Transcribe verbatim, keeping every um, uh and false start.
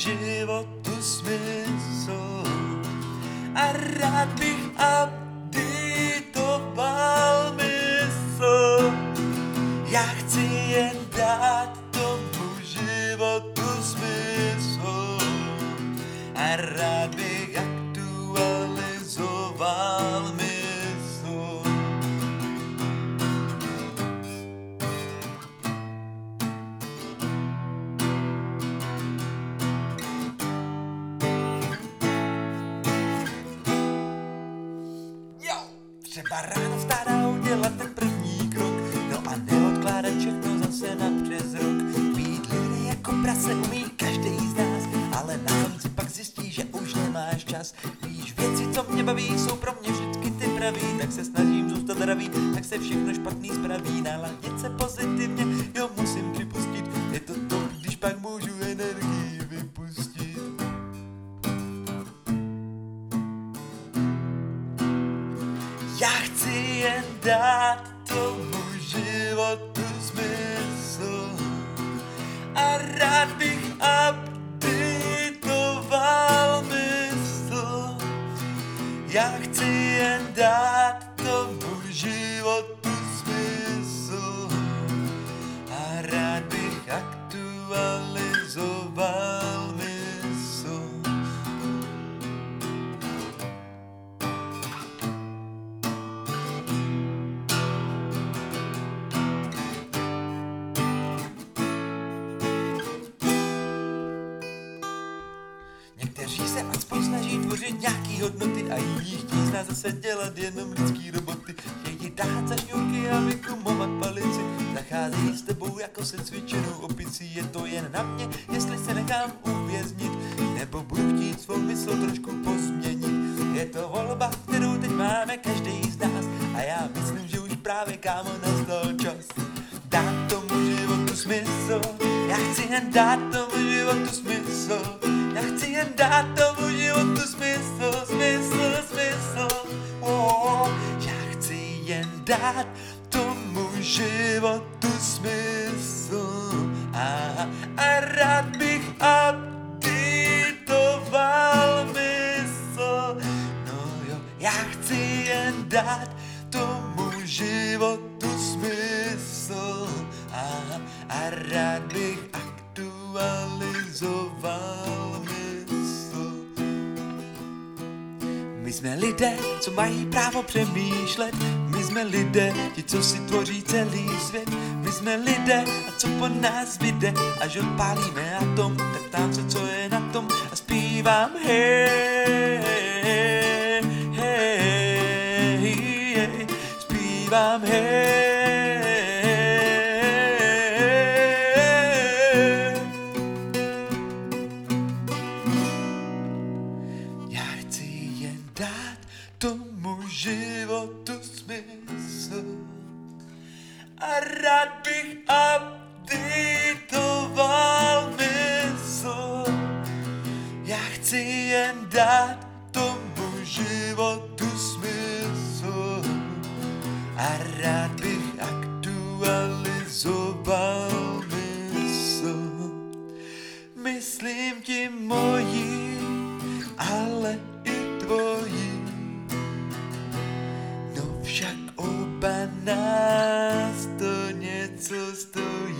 životu smysl a rád bych, aby to mal mysl. Já chci jen dát tomu životu smysl a rád bych aktualizoval mysl. Třeba ráno vstát a udělat ten první krok, no a neodkládat všechno zase na přes rok. Být lidé jako prase umí každý z nás, ale na konci pak zjistí, že už nemáš čas. Víš, věci, co mě baví, jsou pro mě vždycky ty praví, tak se snažím zůstat zdravý, tak se všechno špatný spraví. Naladit se pozitivně, jo, musím připustit, je to to, když pak můžu energii vypustit. Já chci jen dát tomu životu smysl a rád bych updatoval mysl. Já chci jen dát tomu životu smysl a rád bych aktualizoval mysl. Někteří se aspoň snaží tvořit nějaký hodnoty a jiní chtějí z nás zase dělat jenom lidský roboty. Chtějí dát za šňůrky a vykumovat palici, zacházejí s tebou jako se cvičenou opicí. Je to jen na mě, jestli se nechám uvěznit, nebo budu chtít svou mysl trošku pozměnit. Je to volba, kterou teď máme každý z nás a já myslím, že už právě, kámo, nastal čas dát tomu životu smysl. Já chci jen dát tomu životu smysl. Já chci jen dát tomu životu smysl, smysl, smysl. Oh, já chci jen dát tomu životu smysl. A, a rád bych updatoval mysl. No jo, já chci jen dát tomu životu smysl. A, a rád bych aktualizoval mysl. My jsme lidé, co mají právo přemýšlet. My jsme lidé, ti, co si tvoří celý svět. My jsme lidé, a co po nás vyjde, až odpálíme atom, tak ptám se, co je na tom a zpívám hej, hej, hej, hej, zpívám hej. Dát tomu životu smysl a rád bych updatoval mysl. Já chci jen dát tomu životu smysl a rád bych aktualizoval mysl. Myslím ti moji, ale tvojí, no však oba nás to něco stojí.